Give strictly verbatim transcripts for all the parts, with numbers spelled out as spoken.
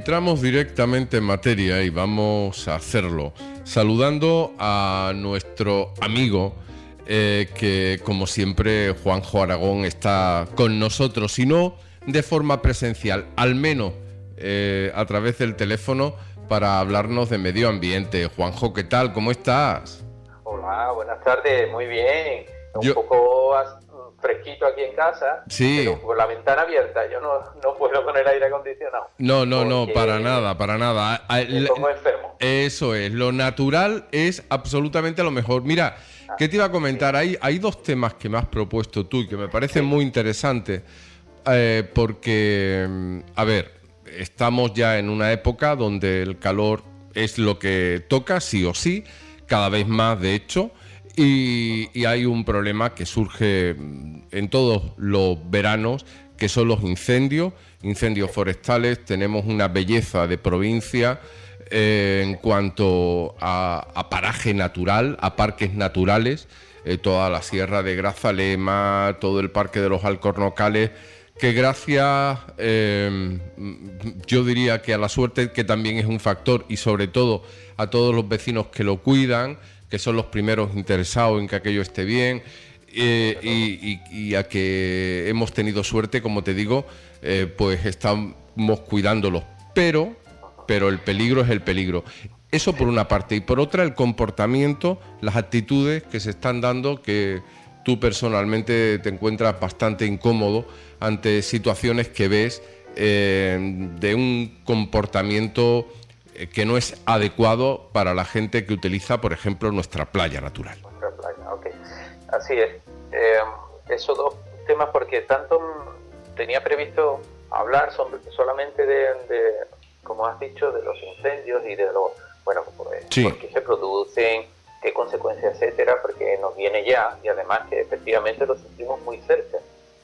entramos directamente en materia y vamos a hacerlo saludando a nuestro amigo eh, que, como siempre, Juanjo Aragón está con nosotros, si no de forma presencial, al menos eh, a través del teléfono, para hablarnos de medio ambiente. Juanjo, ¿qué tal? ¿Cómo estás? Hola, buenas tardes, muy bien. Un Yo... poco fresquito aquí en casa, sí, pero con la ventana abierta. Yo no, no puedo con el aire acondicionado. No, no, no, para nada, para nada. Me pongo enfermo. Eso es, lo natural es absolutamente lo mejor. Mira, ah, ¿qué te iba a comentar? Sí. Hay, hay dos temas que me has propuesto tú y que me parecen sí. muy interesantes, eh, porque, a ver, estamos ya en una época donde el calor es lo que toca, sí o sí, cada vez más, de hecho. Y, y hay un problema que surge en todos los veranos, que son los incendios, incendios forestales. Tenemos una belleza de provincia eh, en cuanto a, a paraje natural, a parques naturales, eh, toda la Sierra de Grazalema, todo el Parque de los Alcornocales, que gracias, eh, yo diría que a la suerte, que también es un factor, y sobre todo a todos los vecinos que lo cuidan, que son los primeros interesados en que aquello esté bien, eh, y, y, y a que hemos tenido suerte, como te digo, eh, pues estamos cuidándolos. Pero, pero el peligro es el peligro. Eso por una parte. Y por otra, el comportamiento, las actitudes que se están dando, que tú personalmente te encuentras bastante incómodo ante situaciones que ves eh, de un comportamiento que no es adecuado para la gente que utiliza, por ejemplo, nuestra playa natural. Nuestra playa, ok. Así es. Eh, esos dos temas, porque tanto tenía previsto hablar sobre, solamente de, de, como has dicho, de los incendios y de los, bueno, pues, sí. por qué se producen, qué consecuencias, etcétera, porque nos viene ya, y además que efectivamente lo sentimos muy cerca.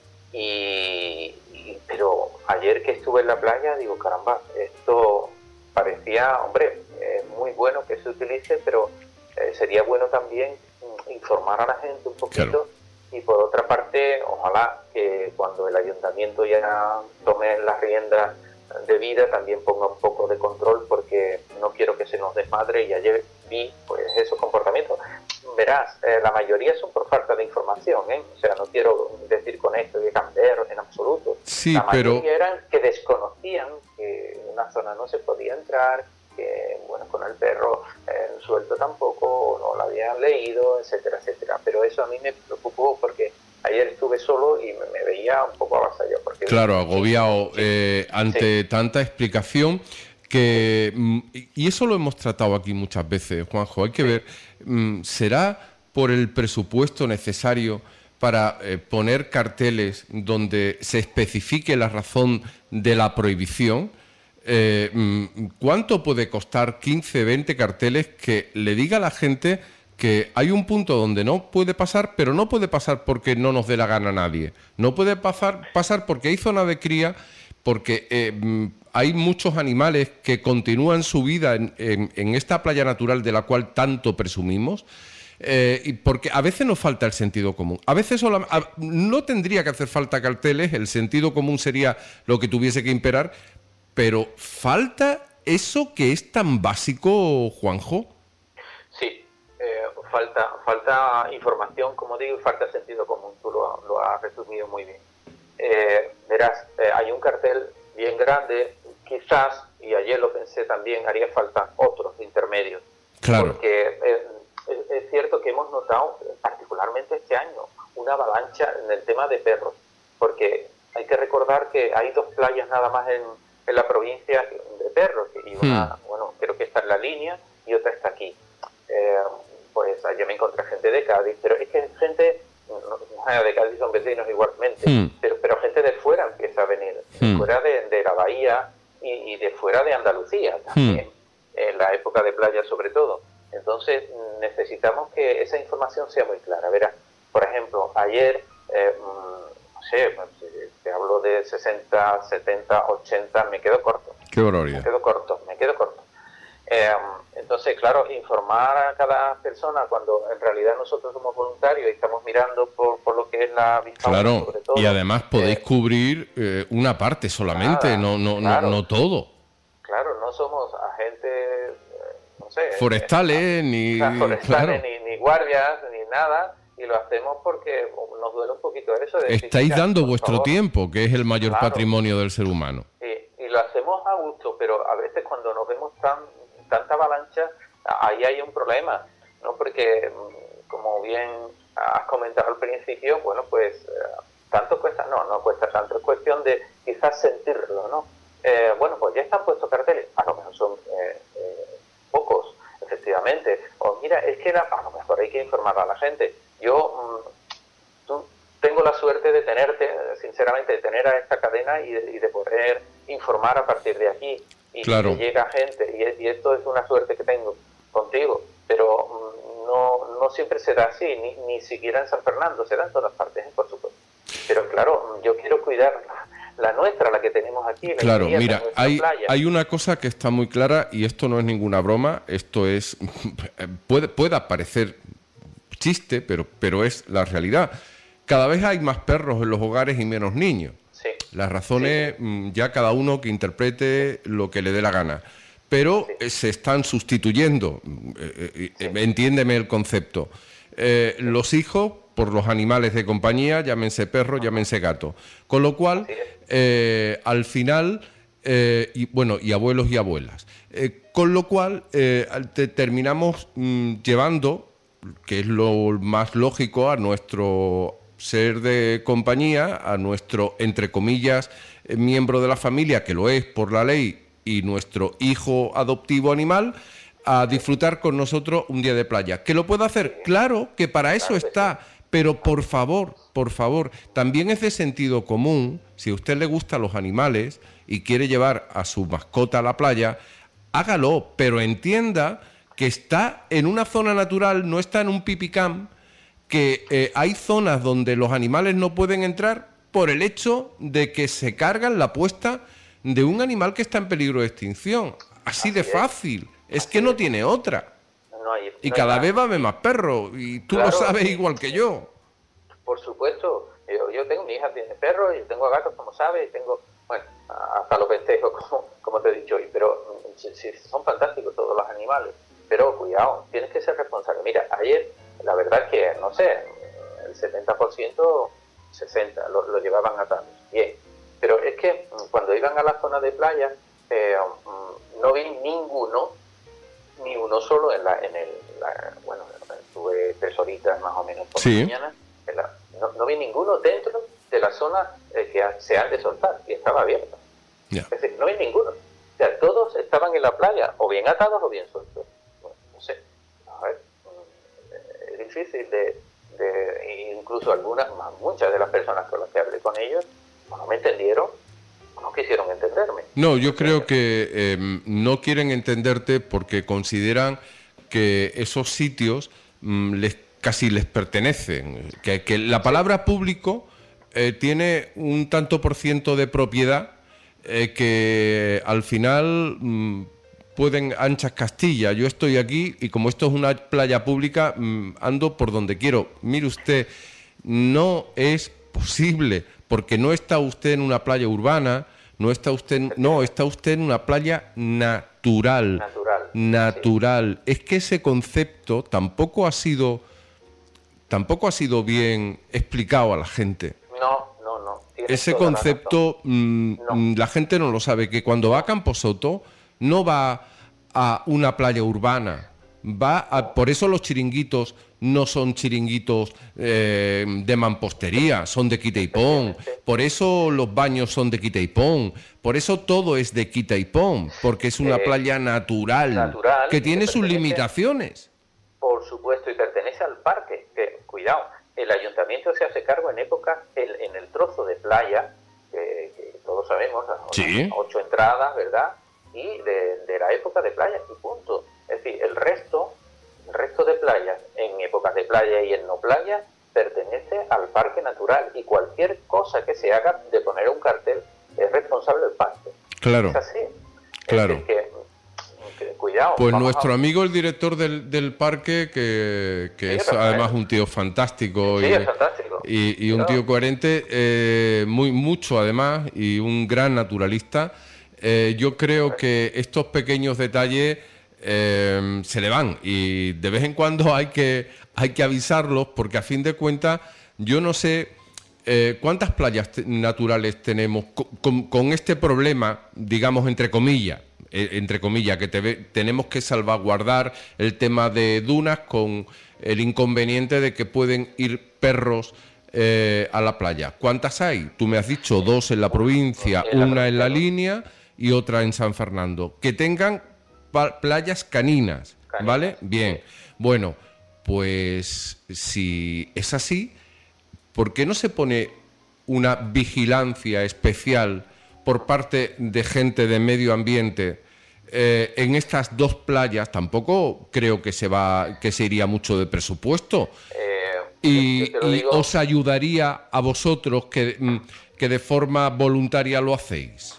Y, y pero ayer que estuve en la playa, digo, caramba, esto parecía, hombre, es muy bueno que se utilice, pero eh, sería bueno también informar a la gente un poquito. Claro. Y por otra parte, ojalá que cuando el ayuntamiento ya tome las riendas de vida también ponga un poco de control, porque no quiero que se nos desmadre. Y ayer vi pues esos comportamientos. Verás, eh, la mayoría son por falta de información, ¿eh? O sea, no quiero decir con esto de camberos en absoluto. Sí, la mayoría pero... eran que desconocían que en una zona no se podía entrar, que bueno, con el perro eh, suelto tampoco, no lo habían leído, etcétera, etcétera. Pero eso a mí me preocupó porque ayer estuve solo y me, me veía un poco avasallado. Porque claro, agobiado sí, eh, ante sí. tanta explicación. Que, y eso lo hemos tratado aquí muchas veces, Juanjo, hay que ver, ¿será por el presupuesto necesario para eh, poner carteles donde se especifique la razón de la prohibición? Eh, ¿Cuánto puede costar quince, veinte carteles que le diga a la gente que hay un punto donde no puede pasar, pero no puede pasar porque no nos dé la gana a nadie? No puede pasar, pasar porque hay zona de cría, porque... Eh, hay muchos animales que continúan su vida en, en, en esta playa natural de la cual tanto presumimos, eh, y porque a veces nos falta el sentido común. A veces solo, a, no tendría que hacer falta carteles, el sentido común sería lo que tuviese que imperar, pero ¿falta eso que es tan básico, Juanjo? Sí, eh, falta, falta información, como digo, y falta sentido común. Tú lo, lo has resumido muy bien. Eh, verás, eh, hay un cartel bien grande. Quizás, y ayer lo pensé también, haría falta otros intermedios. Claro. Porque eh, es, es cierto que hemos notado, particularmente este año, una avalancha en el tema de perros. Porque hay que recordar que hay dos playas nada más en, en la provincia de perros. Y una, hmm. bueno, creo que está en la línea y otra está aquí. Eh, pues ayer me encontré gente de Cádiz, pero es que gente... No, de Cádiz son vecinos igualmente, hmm. pero, pero gente de fuera empieza a venir, hmm. fuera de, de la bahía y, y de fuera de Andalucía también, hmm. en la época de playa sobre todo. Entonces necesitamos que esa información sea muy clara. Verás, por ejemplo, ayer, eh, no sé, te hablo de sesenta, setenta, ochenta, me quedo corto. Qué barbaridad. Me quedo corto, me quedo corto. Eh, entonces, claro, informar a cada persona cuando en realidad nosotros somos voluntarios y estamos mirando por, por lo que es la vista. Claro, sobre todo, y además podéis eh, cubrir eh, una parte solamente, nada, no, no, claro, no, no todo. Claro, somos agentes, no sé... Forestales, eh, ni... forestales, claro. ni, ni guardias, ni nada, y lo hacemos porque nos duele un poquito eso de decir, Estáis mira, dando por vuestro favor, tiempo, que es el mayor claro, patrimonio del ser humano. y, y lo hacemos a gusto, pero a veces cuando nos vemos tan tanta avalancha, ahí hay un problema, ¿no? Porque, como bien has comentado al principio, bueno, pues eh, tanto cuesta, no, no cuesta tanto, es cuestión de quizás sentirlo, ¿no? Eh, bueno, pues ya están puestos carteles, a lo mejor son eh, eh, pocos, efectivamente, o mira, es que era, a lo mejor hay que informar a la gente. Yo mm, tú, tengo la suerte de tenerte, sinceramente, de tener a esta cadena y de, y de poder informar a partir de aquí, y claro. que llega gente, y, y esto es una suerte que tengo contigo, pero mm, no, no siempre se da así, ni, ni siquiera en San Fernando, se da en todas partes, ¿eh? Por supuesto. Pero claro, yo quiero cuidar la, la nuestra, la que tenemos aquí. La claro, mira, hay, playa. hay una cosa que está muy clara, y esto no es ninguna broma, esto es, puede, puede parecer chiste, pero, pero es la realidad. Cada vez hay más perros en los hogares y menos niños. Sí. Las razones, sí. ya cada uno que interprete lo que le dé la gana. Pero sí. se están sustituyendo, eh, sí. entiéndeme el concepto, eh, sí. los hijos por los animales de compañía, llámense perro, llámense gato. Con lo cual, eh, al final, eh, y bueno, y abuelos y abuelas. Eh, con lo cual, eh, te terminamos mm, llevando, que es lo más lógico, a nuestro ser de compañía, a nuestro, entre comillas, eh, miembro de la familia, que lo es por la ley, y nuestro hijo adoptivo animal, a disfrutar con nosotros un día de playa. ¿Que lo puede hacer? Claro, que para eso está, pero por favor, por favor, también es de sentido común, si a usted le gustan los animales y quiere llevar a su mascota a la playa, hágalo, pero entienda que está en una zona natural, no está en un pipicam, que eh, hay zonas donde los animales no pueden entrar por el hecho de que se cargan la puesta de un animal que está en peligro de extinción. Así de fácil. Es que no tiene otra. No hay, y no cada vez va a haber más perros. Y tú claro, lo sabes igual que yo. Por supuesto. Yo, yo tengo, mi hija tiene perros, yo tengo gatos, como sabes, y tengo, bueno, hasta los festejos, como, como te he dicho hoy. Pero sí, sí, son fantásticos todos los animales. Pero cuidado, tienes que ser responsable. Mira, ayer, la verdad que, no sé, el setenta por ciento, sesenta por ciento, lo, lo llevaban atados. Bien. Pero es que cuando iban a la zona de playa, eh, no vi ninguno, ni uno solo en la, en el, la, bueno, tuve tres horitas más o menos por sí. la mañana, en la, no, no vi ninguno dentro de la zona eh, que se han de soltar, y estaba abierta. Yeah. Es decir, no vi ninguno. O sea, todos estaban en la playa, o bien atados o bien sueltos. Bueno, no sé, a ver, es difícil de, de incluso algunas, muchas de las personas con las que hablé con ellos, no me entendieron, no quisieron entenderme. No, yo creo que eh, no quieren entenderte porque consideran que esos sitios mm, les, casi les pertenecen, que, que la palabra público eh, tiene un tanto por ciento de propiedad eh, que al final mm, pueden anchas Castilla. Yo estoy aquí y como esto es una playa pública, mm, ando por donde quiero. Mire usted, no es posible, porque no está usted en una playa urbana, no está usted, no, está usted en una playa natural. Natural. Natural. Sí. Es que ese concepto tampoco ha sido, tampoco ha sido bien explicado a la gente. No, no, no. Ese concepto la, mmm, no. la gente no lo sabe, que cuando va a Camposoto no va a una playa urbana, va a, por eso los chiringuitos no son chiringuitos eh, de mampostería, son de quita y pon. Por eso los baños son de quita y pon. Por eso todo es de quita y pon, porque es una eh, playa natural, natural que tiene que sus limitaciones. Por supuesto, y pertenece al parque. Que, cuidado, el ayuntamiento se hace cargo en época, el, en el trozo de playa, que, que todos sabemos, ¿sí? ocho entradas, ¿verdad? Y de, de la época de playa, y punto. Es decir, el resto... El resto de playas, en épocas de playa y en no playa, pertenece al parque natural, y cualquier cosa que se haga de poner un cartel es responsable del parque. Claro. Es así. Claro. Es decir, que, que, cuidado. Pues nuestro a... amigo, el director del, del parque, que, que sí, es además un tío fantástico, sí, y, es fantástico. y, y un tío coherente, eh, muy mucho además, y un gran naturalista. eh, yo creo que estos pequeños detalles eh, se le van y de vez en cuando hay que, hay que avisarlos porque a fin de cuentas yo no sé eh, cuántas playas te- naturales tenemos con, con- con este problema, digamos entre comillas, eh, entre comillas, que te ve- tenemos que salvaguardar el tema de dunas con el inconveniente de que pueden ir perros eh, a la playa. ¿Cuántas hay? Tú me has dicho dos en la provincia, En la una en la provincia, línea y otra en San Fernando. Que tengan pa- playas caninas, Caninas, ¿vale? Bien. sí. Bueno, pues si es así, ¿por qué no se pone una vigilancia especial por parte de gente de medio ambiente eh, en estas dos playas? Tampoco creo que se va, que se iría mucho de presupuesto. Eh, Y, yo te lo y digo, os ayudaría a vosotros que, mm, que de forma voluntaria lo hacéis.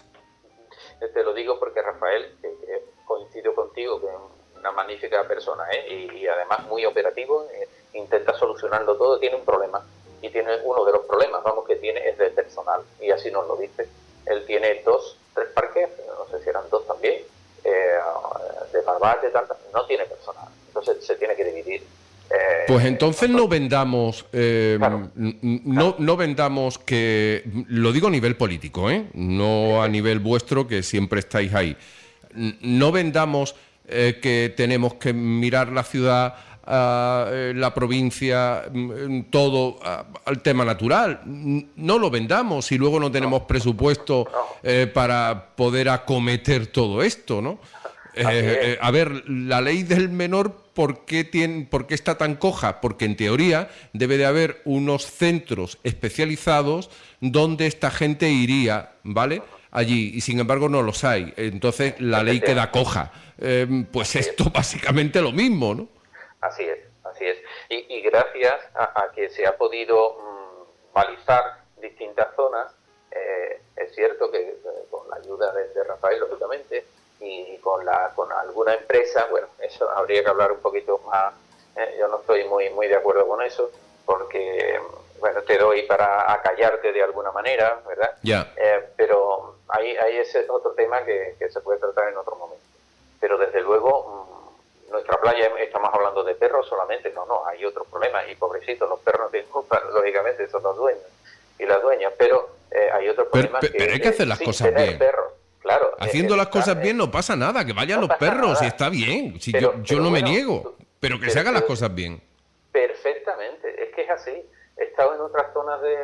te lo digo porque Rafael, que, que coincido contigo, que es una magnífica persona, ¿eh? y, y además muy operativo, eh, intenta solucionarlo todo, tiene un problema. Y tiene uno de los problemas, vamos, que tiene es de personal. Y así nos lo dice. Él tiene dos, tres parques, no sé si eran dos también, eh, de barbate, tal, no tiene personal. Entonces se tiene que dividir. Eh, Pues entonces no vendamos, eh, Claro. n- n- no, no vendamos que, lo digo a nivel político, ¿eh? No a nivel vuestro, que siempre estáis ahí. N- No vendamos eh, que tenemos que mirar la ciudad, ah, eh, la provincia, mm, todo ah, al tema natural. N- No lo vendamos y luego no tenemos presupuesto No. eh, para poder acometer todo esto, ¿no? Eh, Así es. eh, a ver, la ley del menor, ¿por qué, tiene, ¿por qué está tan coja? Porque en teoría debe de haber unos centros especializados donde esta gente iría, ¿vale? Allí, y sin embargo no los hay. Entonces la ley queda coja. Eh, pues esto básicamente lo mismo, ¿no? Así es, así es. Y, y gracias a, a que se ha podido mm, balizar distintas zonas, eh, es cierto que eh, con la ayuda de, de Rafael, lógicamente, y con la con alguna empresa, bueno, eso habría que hablar un poquito más. Eh, yo no estoy muy muy de acuerdo con eso, porque, bueno, te doy para acallarte de alguna manera, ¿verdad? Ya. Eh, pero ahí, ahí ese es otro tema que, que se puede tratar en otro momento. Pero desde luego, mmm, nuestra playa, estamos hablando de perros solamente, no, no, hay otros problemas, y pobrecitos, los perros no tienen culpa, lógicamente son los dueños y las dueñas, pero eh, hay otros Pero, problemas pero- que pero hay que hacer las sin cosas tener bien. perros, claro. Haciendo eh, las cosas eh, bien no pasa nada, que vayan no los pasa perros, nada. y está bien. Si Pero- yo yo pero no me bueno, niego, tú- pero que pero- se hagan las pero- cosas bien. Perfectamente, es que es así. He estado en otras zonas de,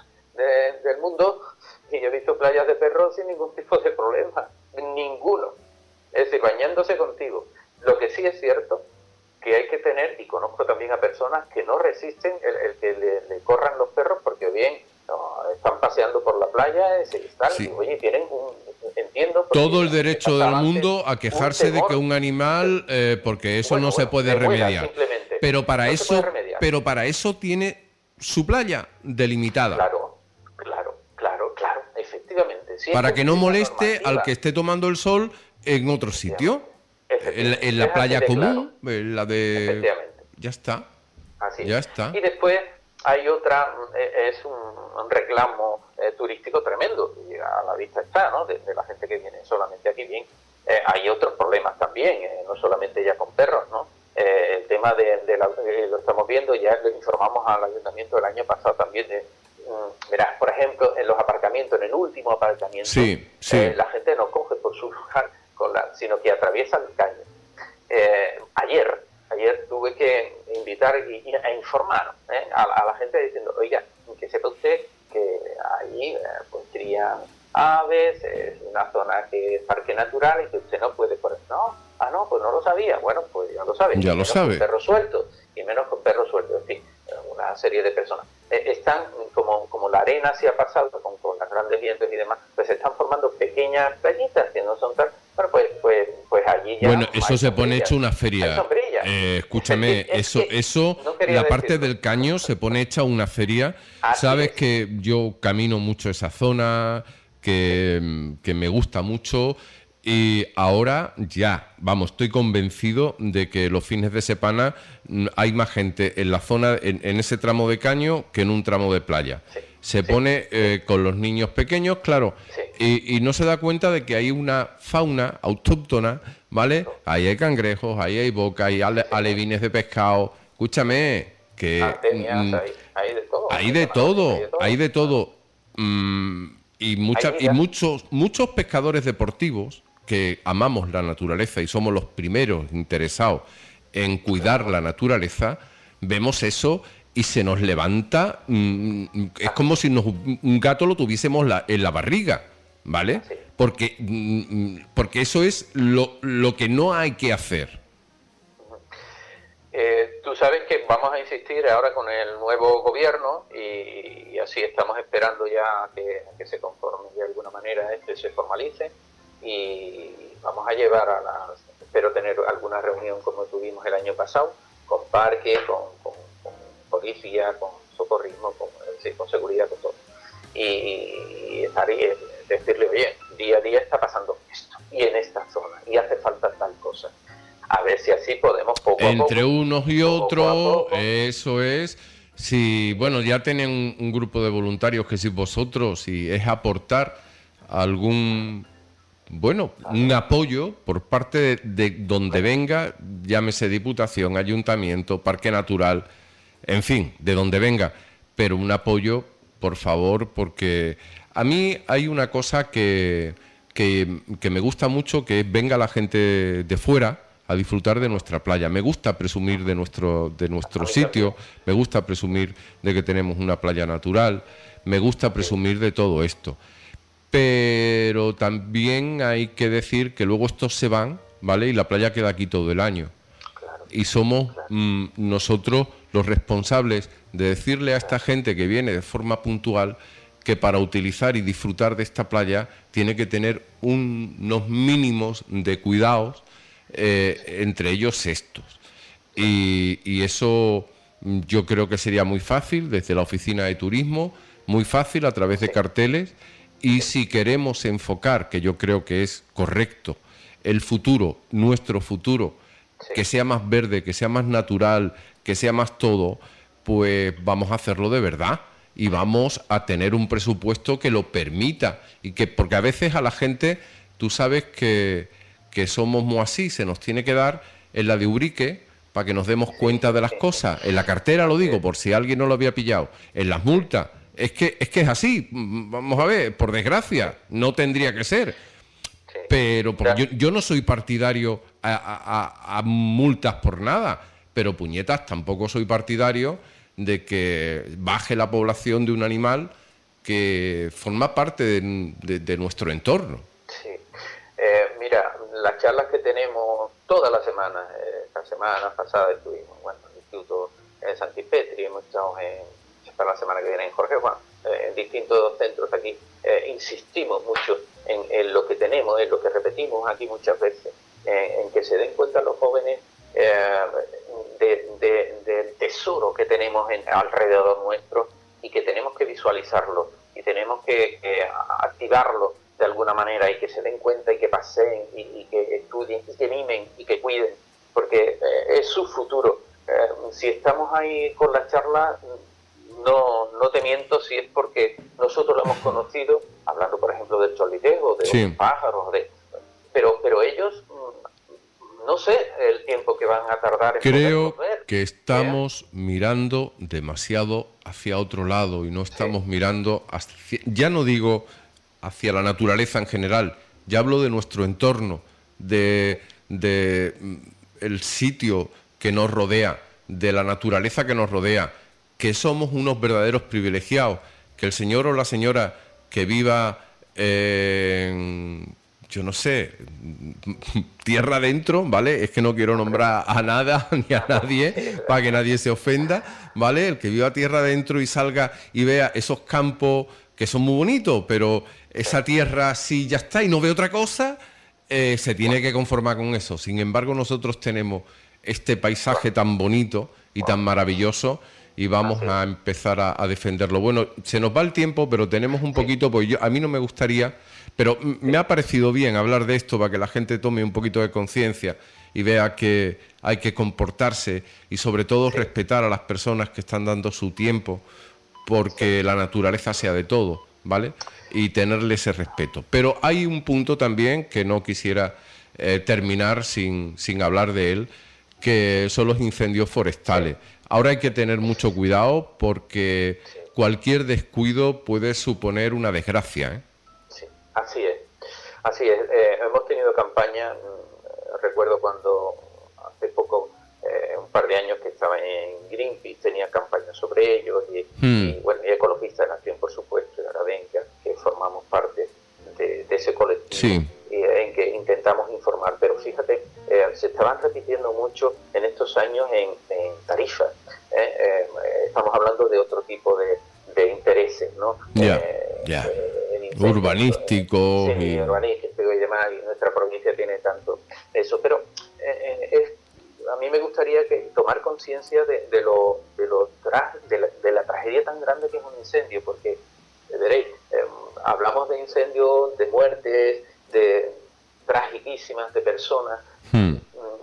de- del mundo y he visto playas de perros sin ningún tipo de problema, ninguno. Es decir, bañándose contigo. Lo que sí es cierto que hay que tener, y conozco también a personas que no resisten el, el que le, le corran los perros porque bien no, están paseando por la playa y se están, Sí. y, oye, tienen un, entiendo. porque Todo el derecho del pasaban mundo a un quejarse de temor. que un animal, eh, porque eso Bueno, no se bueno, puede que muera, remediar. simplemente. Pero para No se eso, puede remediar. pero para eso tiene su playa delimitada. Claro, claro, claro, claro, efectivamente. Siempre Para que no esa moleste normativa. al que esté tomando el sol en otro sitio. En, Efectivamente. en la Es playa así de común, en la de... Efectivamente. Ya está. Así Ya es. está. Y después hay otra, eh, es un, un reclamo eh, turístico tremendo, y a la vista está, ¿no? De, de la gente que viene solamente aquí, bien. Eh, hay otros problemas también, eh, no solamente ya con perros, ¿no? Eh, el tema de, de la, eh, lo estamos viendo, ya lo informamos al ayuntamiento el año pasado también de, mm, verás, por ejemplo, en los aparcamientos, en el último aparcamiento, Sí, sí. eh, la gente no coge por su lugar, con la, sino que atraviesa el caño. Eh, ayer, ayer tuve que invitar y, y a informar ¿eh? a, a la gente diciendo, oiga, que sepa usted que allí eh, pues crían aves, es una zona que es parque natural y que usted no puede poner, no, ah no, pues no lo sabía, bueno, pues ya lo sabe, Ya lo menos sabe. con perros sueltos, y menos con perros sueltos, en fin, una serie de personas. Eh, están, como, como la arena se ha pasado con, con los grandes vientos y demás, pues se están formando pequeñas playitas que no son tan, bueno, pues, pues, pues allí ya... Bueno, eso hay se pone sombrillas, hecho una hay feria. sombrillas. Eh, escúchame, Es eso, que eso, no quería la parte decirlo. del caño se pone hecha una feria. Así Sabes es. que yo camino mucho esa zona, que, que me gusta mucho. Y ahora ya, vamos, estoy convencido de que los fines de semana mm, hay más gente en la zona, en, en ese tramo de caño, que en un tramo de playa. Sí. se sí, pone eh, con los niños pequeños, claro, sí. y, y no se da cuenta de que hay una fauna autóctona, ¿vale? No. Ahí hay cangrejos, ahí hay boca, hay ale, alevines de pescado. Escúchame, que... Artemias, mm, hay, hay de todo. Hay de todo, hay de todo. Hay de todo. Mm, y mucha, y muchos, muchos pescadores deportivos que amamos la naturaleza y somos los primeros interesados en cuidar la naturaleza, vemos eso y se nos levanta, mmm, es como si nos, un gato lo tuviésemos la, en la barriga, ¿vale? Porque, mmm, porque eso es lo, lo que no hay que hacer. Eh, tú sabes que vamos a insistir ahora con el nuevo gobierno y, y así estamos esperando ya que, que se conforme de alguna manera esto y se formalice, y vamos a llevar a la, espero tener alguna reunión como tuvimos el año pasado, con parques, con, con, con policía, con socorrismo, con, sí, con seguridad, con todo. Y, y estar y decirle, oye, día a día está pasando esto, y en esta zona, y hace falta tal cosa. A ver si así podemos poco a poco. Entre unos y otros, eso es. Si, bueno, ya tienen un, un grupo de voluntarios que si vosotros, si es aportar algún, bueno, un apoyo por parte de, de donde venga, llámese Diputación, Ayuntamiento, Parque Natural, en fin, de donde venga, pero un apoyo, por favor, porque a mí hay una cosa que, que, que me gusta mucho, que es venga la gente de fuera a disfrutar de nuestra playa. Me gusta presumir de nuestro, de nuestro sitio, me gusta presumir de que tenemos una playa natural, me gusta presumir de todo esto. Pero también hay que decir que luego estos se van, ¿vale? Y la playa queda aquí todo el año. Y somos mmm, nosotros los responsables de decirle a esta gente que viene de forma puntual que para utilizar y disfrutar de esta playa tiene que tener un, unos mínimos de cuidados, Eh, entre ellos estos, y, y eso yo creo que sería muy fácil desde la oficina de turismo, muy fácil a través de carteles, y si queremos enfocar, que yo creo que es correcto, el futuro, nuestro futuro, que sea más verde, que sea más natural, que sea más todo, pues vamos a hacerlo de verdad y vamos a tener un presupuesto que lo permita, y que, porque a veces a la gente, tú sabes que que somos muy así, se nos tiene que dar en la de Ubrique para que nos demos cuenta de las cosas, en la cartera, lo digo, por si alguien no lo había pillado, en las multas, es que es que es así, vamos a ver, por desgracia, no tendría que ser, pero yo, yo no soy partidario a, a, a multas por nada, pero puñetas, tampoco soy partidario de que baje la población de un animal que forma parte de, de, de nuestro entorno. Sí, eh, mira, las charlas que tenemos todas las semanas, eh, la semana pasada estuvimos bueno, en el Instituto de Santipetri, hemos estado en, para la semana que viene en Jorge Juan, eh, en distintos centros aquí, eh, insistimos mucho en, en lo que tenemos, en lo que repetimos aquí muchas veces, eh, en que se den cuenta los jóvenes eh, de, de, del tesoro que tenemos en, alrededor nuestro, y que tenemos que visualizarlo y tenemos que, que activarlo de alguna manera, y que se den cuenta y que paseen y, y que estudien y que mimen y que cuiden, porque eh, es su futuro. Eh, si estamos ahí con la charla, no, no te miento si es porque nosotros lo hemos conocido, hablando por ejemplo del cholitejo, de sí. los pájaros, de, pero, pero ellos, no sé el tiempo que van a tardar en Creo ver. que estamos ¿Eh? mirando demasiado hacia otro lado y no estamos sí. mirando hacia, ya no digo hacia la naturaleza en general, ya hablo de nuestro entorno, de, de el sitio que nos rodea, de la naturaleza que nos rodea, que somos unos verdaderos privilegiados, que el señor o la señora que viva en, yo no sé, tierra adentro, ¿vale? Es que no quiero nombrar a nada ni a nadie para que nadie se ofenda, ¿vale? El que viva tierra adentro y salga y vea esos campos que son muy bonitos, pero esa tierra sí ya está y no ve otra cosa, eh, se tiene que conformar con eso. Sin embargo, nosotros tenemos este paisaje tan bonito y tan maravilloso y vamos a empezar a, a defenderlo. Bueno, se nos va el tiempo, pero tenemos un poquito, pues yo, a mí no me gustaría, pero me ha parecido bien hablar de esto para que la gente tome un poquito de conciencia y vea que hay que comportarse y sobre todo respetar a las personas que están dando su tiempo porque la naturaleza sea de todo, ¿vale? Y tenerle ese respeto. Pero hay un punto también que no quisiera eh, terminar sin, sin hablar de él, que son los incendios forestales. Ahora hay que tener mucho cuidado porque cualquier descuido puede suponer una desgracia, ¿eh? Sí, así es. Así es. Eh, hemos tenido campañas, recuerdo cuando hace poco, eh, un par de años que estaba en Greenpeace, tenía campañas sobre ellos y, hmm. y bueno, y Ecologistas en Acción, por supuesto, y ahora Venga, que formamos parte de, de ese colectivo, sí. y, en que intentamos informar. Pero fíjate, eh, se estaban repitiendo mucho en estos años en, en tarifas. ¿eh? Eh, estamos hablando de otro tipo de, de intereses, ¿no? Ya, eh, ya. Eh, urbanísticos. Sí, y... urbanísticos y demás, y nuestra provincia tiene tanto eso. Pero eh, es, a mí me gustaría que tomar conciencia de, de, lo, de, lo tra de, la, de la tragedia tan grande que es un incendio, porque, eh, veréis, eh, hablamos de incendios, de muertes, de tragiquísimas, de personas, hmm.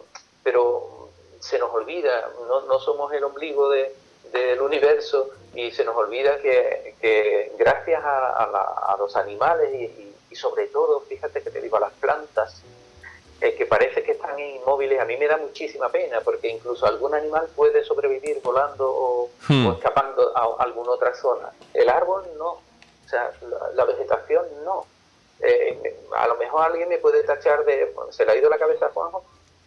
pero se nos olvida, no, no somos el ombligo de, del universo, y se nos olvida que, que gracias a, a, la, a los animales y, y, y sobre todo, fíjate que te digo, a las plantas, eh, que parece que están inmóviles, a mí me da muchísima pena, porque incluso algún animal puede sobrevivir volando o, hmm. o escapando a, a alguna otra zona. El árbol no, o sea, la, la vegetación no. Eh, a lo mejor alguien me puede tachar de, bueno, se le ha ido la cabeza a Juanjo,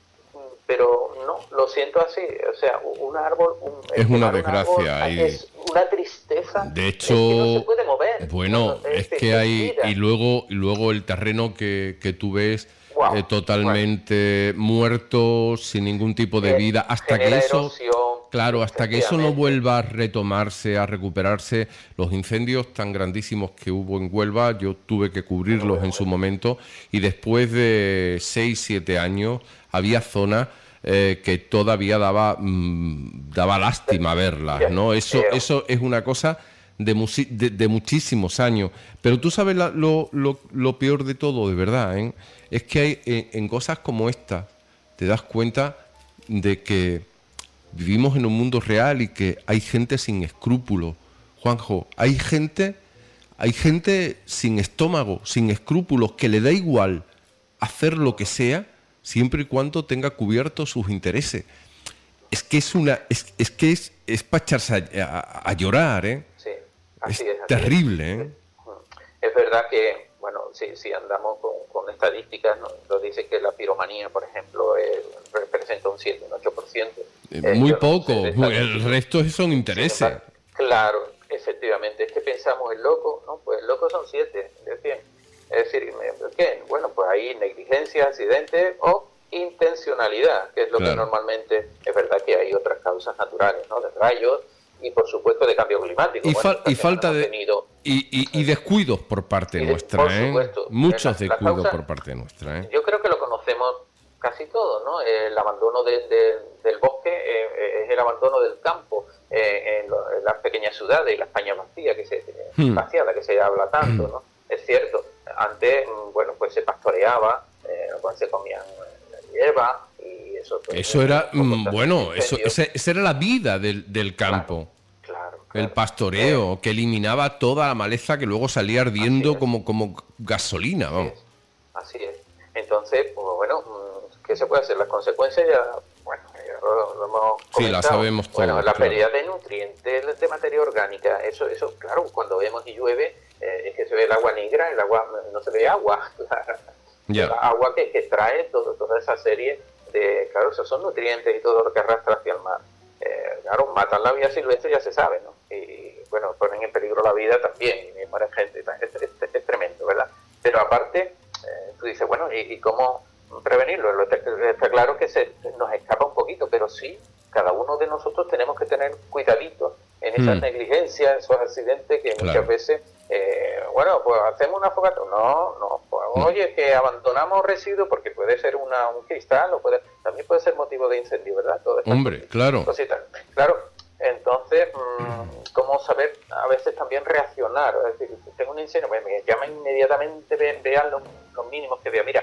pero no, lo siento así, o sea, un árbol... Un, es una desgracia. Árbol, y... Es una tristeza. De hecho, es que no se puede mover. Bueno, no, es, es que hay... Vida. Y luego, y luego el terreno que, que tú ves wow, eh, totalmente wow. muerto, sin ningún tipo de vida, hasta que eso... Erosión, claro, hasta que eso no vuelva a retomarse, a recuperarse. Los incendios tan grandísimos que hubo en Huelva, yo tuve que cubrirlos en su momento, y después de seis, siete años había zonas eh, que todavía daba mmm, daba lástima verlas, ¿no? Eso, eso es una cosa de, de, de muchísimos años. Pero tú sabes la, lo, lo, lo peor de todo, de verdad, ¿eh? Es que hay en, en cosas como esta, te das cuenta de que vivimos en un mundo real y que hay gente sin escrúpulos. Juanjo, hay gente, hay gente sin estómago, sin escrúpulos, que le da igual hacer lo que sea, siempre y cuando tenga cubiertos sus intereses. Es que es una, es, es que es, es para echarse a, a, a llorar, ¿eh? Sí, así es. Es así terrible, es. ¿eh? Es verdad que, bueno, si, si andamos con, con estadísticas, ¿no? Nos dice que la piromanía, por ejemplo, eh, representa un siete, un ocho por ciento. Eh, muy eh, poco, no sé, el resto son intereses. Sí, claro, efectivamente. Es que pensamos, el loco, ¿no? Pues el loco son siete de cien. Es decir, ¿qué? Bueno, pues hay negligencia, accidente o intencionalidad, que es lo claro. que normalmente, es verdad que hay otras causas naturales, ¿no? De rayos y, por supuesto, de cambio climático. Y, bueno, fal y falta de... Tenido... Y, y, y descuidos por parte de, nuestra, por ¿eh? Supuesto. Muchos la, descuidos la causa, por parte nuestra, ¿eh? Yo creo que lo conocemos casi todo, ¿no? El abandono de, de, del bosque eh, es el abandono del campo eh, en, lo, en las pequeñas ciudades y la España vacía, que se, hmm. vaciada, que se habla tanto, ¿no? Es cierto, antes, bueno, pues se pastoreaba, eh, pues se comían hierba y eso... Pues, eso era, mm, bueno, eso, ese, esa era la vida del, del campo. Claro, claro, claro. El pastoreo, eh, que eliminaba toda la maleza que luego salía ardiendo como, como gasolina, vamos. Así es. Entonces, pues, bueno, ¿qué se puede hacer? Las consecuencias ya, bueno, ya lo, lo hemos comentado. Sí, las sabemos todas. Bueno, la claro. pérdida de nutrientes, de materia orgánica, eso, eso claro, cuando vemos y llueve, eh, es que se ve el agua negra, el agua, no se ve agua, yeah. agua que, que trae todo, toda esa serie de, claro, esos son nutrientes y todo lo que arrastra hacia el mar. Eh, claro, matan la vida silvestre, ya se sabe, ¿no? Y bueno, ponen en peligro la vida también, y mueren gente, es, es, es, es tremendo, ¿verdad? Pero aparte, eh, tú dices, bueno, ¿y, y cómo prevenirlo? Está, está claro que se nos escapa un poquito, pero sí, cada uno de nosotros tenemos que tener cuidadito en esas mm. negligencias, esos accidentes que claro. muchas veces, eh, bueno, pues hacemos una fogata, no, no, pues, no, oye, que abandonamos residuos porque puede ser una, un cristal, o puede, también puede ser motivo de incendio, ¿verdad? Todo Hombre, cositas, claro. Cositas. Claro, entonces, mmm, ¿cómo saber a veces también reaccionar? Es decir, tengo un incendio, pues me llama inmediatamente, ve, vean los, los mínimos que vea. Mira,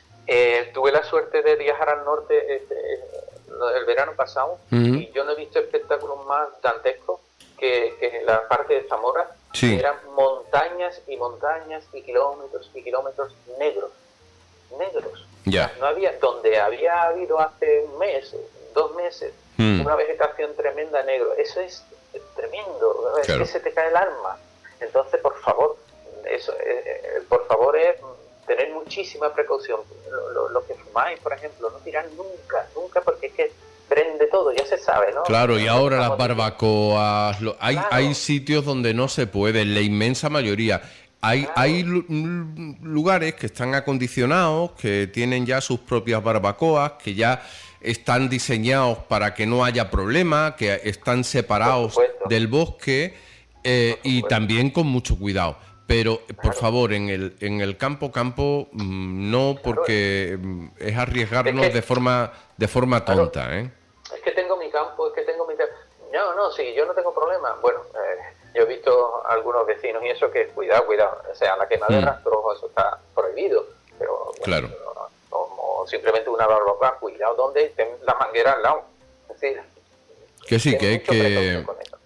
eh, tuve la suerte de viajar al norte este, el verano pasado, uh-huh. y yo no he visto espectáculos más dantescos que, que la parte de Zamora sí. eran montañas y montañas y kilómetros y kilómetros negros, negros. Ya. No había, donde había habido hace un mes, dos meses, mm. una vegetación tremenda negro. Eso es tremendo, claro. es que se te cae el alma. Entonces, por favor, eso, eh, por favor es tener muchísima precaución. Lo, lo, lo que fumáis, por ejemplo, no tirar nunca, nunca, porque es que prende todo, ya se sabe, ¿no? Claro, y ahora las barbacoas, lo, hay, claro. hay sitios donde no se puede, la inmensa mayoría. Hay, Claro. hay lugares que están acondicionados, que tienen ya sus propias barbacoas, que ya están diseñados para que no haya problema, que están separados del bosque eh, y también con mucho cuidado. Pero, claro. por favor, en el en el campo campo no, porque claro. es arriesgarnos es que, de forma de forma tonta, claro. ¿eh? Es que tengo mi campo, es que tengo mi... No, no, sí, yo no tengo problema. Bueno, eh, yo he visto a algunos vecinos y eso que, cuidado, cuidado, o sea, la quema de mm. rastrojos, eso está prohibido. Pero, bueno, claro. pero, como simplemente una barbacoa, cuidado, donde estén la manguera al lado. Es decir, que sí, que es que...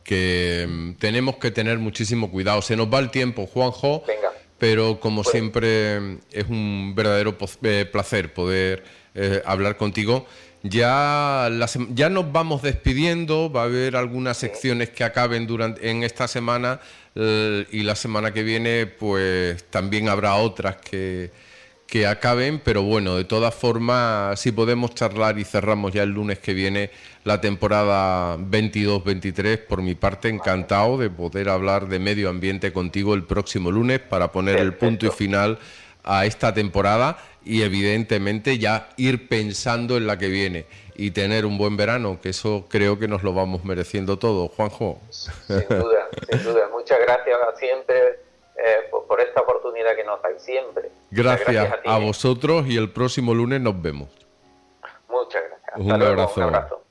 que tenemos que tener muchísimo cuidado. Se nos va el tiempo, Juanjo, Venga. pero como pues. siempre es un verdadero placer poder eh, hablar contigo. Ya, la, ya nos vamos despidiendo, va a haber algunas sí. secciones que acaben durante en esta semana eh, y la semana que viene pues también habrá otras que, que acaben, pero bueno, de todas formas, si podemos charlar y cerramos ya el lunes que viene la temporada veintidós veintitrés, por mi parte encantado de poder hablar de medio ambiente contigo el próximo lunes para poner Perfecto. el punto y final a esta temporada y evidentemente ya ir pensando en la que viene y tener un buen verano, que eso creo que nos lo vamos mereciendo todos, Juanjo. Sin duda, sin duda. Muchas gracias siempre eh, por, por esta oportunidad que nos dais siempre. Gracias, gracias a, ti, a vosotros y el próximo lunes nos vemos. Muchas gracias. Hasta un luego, abrazo. Un abrazo.